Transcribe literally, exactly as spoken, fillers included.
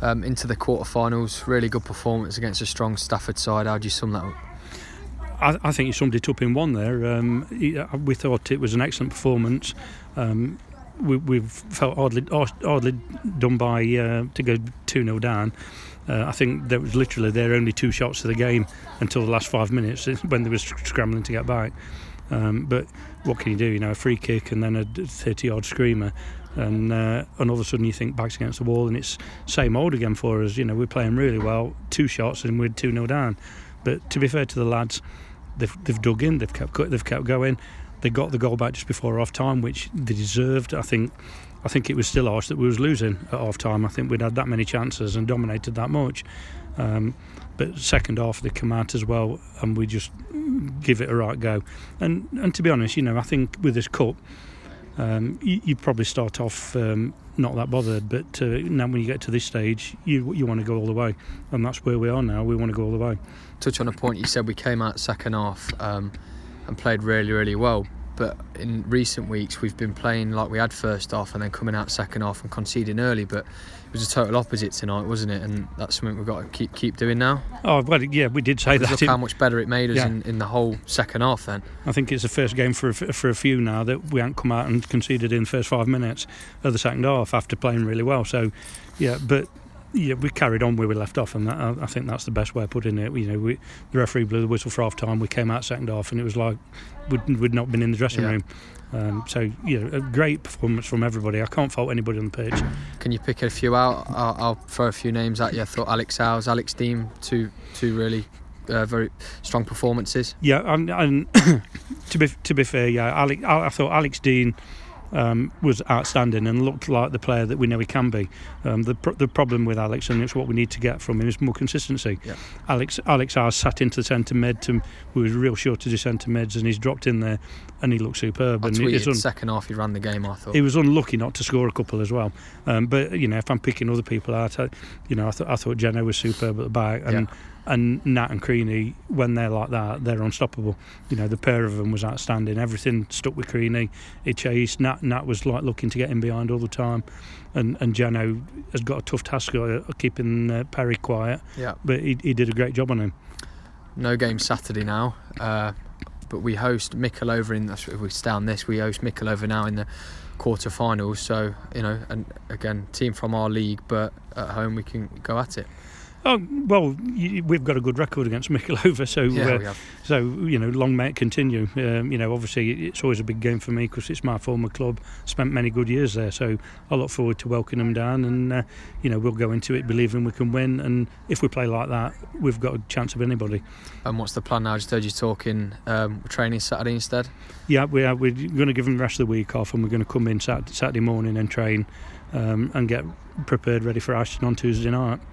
um, into the quarterfinals. Really good performance against a strong Stafford side. How do you sum that up? I, I think you summed it up in one there. Um, we thought it was an excellent performance. Um, we, we've felt oddly, oddly done by uh, to go two nil down. Uh, I think that was literally their only two shots of the game until the last five minutes when they were scrambling to get back. Um, but what can you do? You know, a free kick and then a thirty-yard screamer, and uh, and all of a sudden you think backs against the wall, and it's same old again for us. You know, we're playing really well, two shots and we're two nil down. But to be fair to the lads, they've they've dug in, they've kept they've kept going. They got the goal back just before half time, which they deserved. I think I think it was still harsh that we was losing at half time. I think we'd had that many chances and dominated that much. Um, but second half they come out as well, and we just give it a right go. And and to be honest, you know, I think with this cup, um, you, you probably start off um, not that bothered, but uh, now when you get to this stage, you you want to go all the way, and that's where we are now. We want to go all the way. Touch on a point you said. We came out second half um, and played really, really well. But in recent weeks, we've been playing like we had first half and then coming out second half and conceding early. But it was a total opposite tonight, wasn't it? And that's something we've got to keep keep doing now. Oh, well, yeah, we did say that. Look how much better it made us yeah. in, in the whole second half then. I think it's the first game for a, for a few now that we haven't come out and conceded in the first five minutes of the second half after playing really well. So, yeah, but... Yeah, we carried on where we left off, and that, I think that's the best way of putting it. You know, we, the referee blew the whistle for half time. We came out second half, and it was like we'd, we'd not been in the dressing yeah. room. Um, so, you know, a great performance from everybody. I can't fault anybody on the pitch. Can you pick a few out? I'll, I'll throw a few names at you. I thought Alex Howes, Alex Dean, two two really uh, very strong performances. Yeah, and, and to be to be fair, yeah, Alex, I, I thought Alex Dean. Um, was outstanding and looked like the player that we know he can be. Um, the pr- the problem with Alex, and it's what we need to get from him, is more consistency. Yeah. Alex Alex has sat into the centre mid. To, we was real shortage of centre mids, and he's dropped in there, and he looked superb. I and tweeted un- second half he ran the game. I thought he was unlucky not to score a couple as well. Um, but you know, if I'm picking other people out, I, you know, I thought I thought Jeno was superb at the back, and. Yeah. And Nat and Creaney, when they're like that, they're unstoppable. You know, the pair of them was outstanding. Everything stuck with Creaney. He chased. Nat Nat was like looking to get in behind all the time, and and Jano has got a tough task of keeping uh, Perry quiet. Yeah. But he he did a great job on him. No game Saturday now, uh, but we host Mickle in. If we stay on this, we host Mickle now in the quarter-finals. So you know, and again, team from our league, but at home we can go at it. Oh well, we've got a good record against Mickle, so yeah, uh, we have. so you know, long may it continue. Um, you know, obviously it's always a big game for me because it's my former club. Spent many good years there, so I look forward to welcoming them down, and uh, you know, we'll go into it believing we can win. And if we play like that, we've got a chance of anybody. And what's the plan now? I just heard you talking. Um, we're training Saturday instead. Yeah, we are. We're going to give them the rest of the week off, and we're going to come in Saturday morning and train, um, and get prepared ready for Ashton on Tuesday night.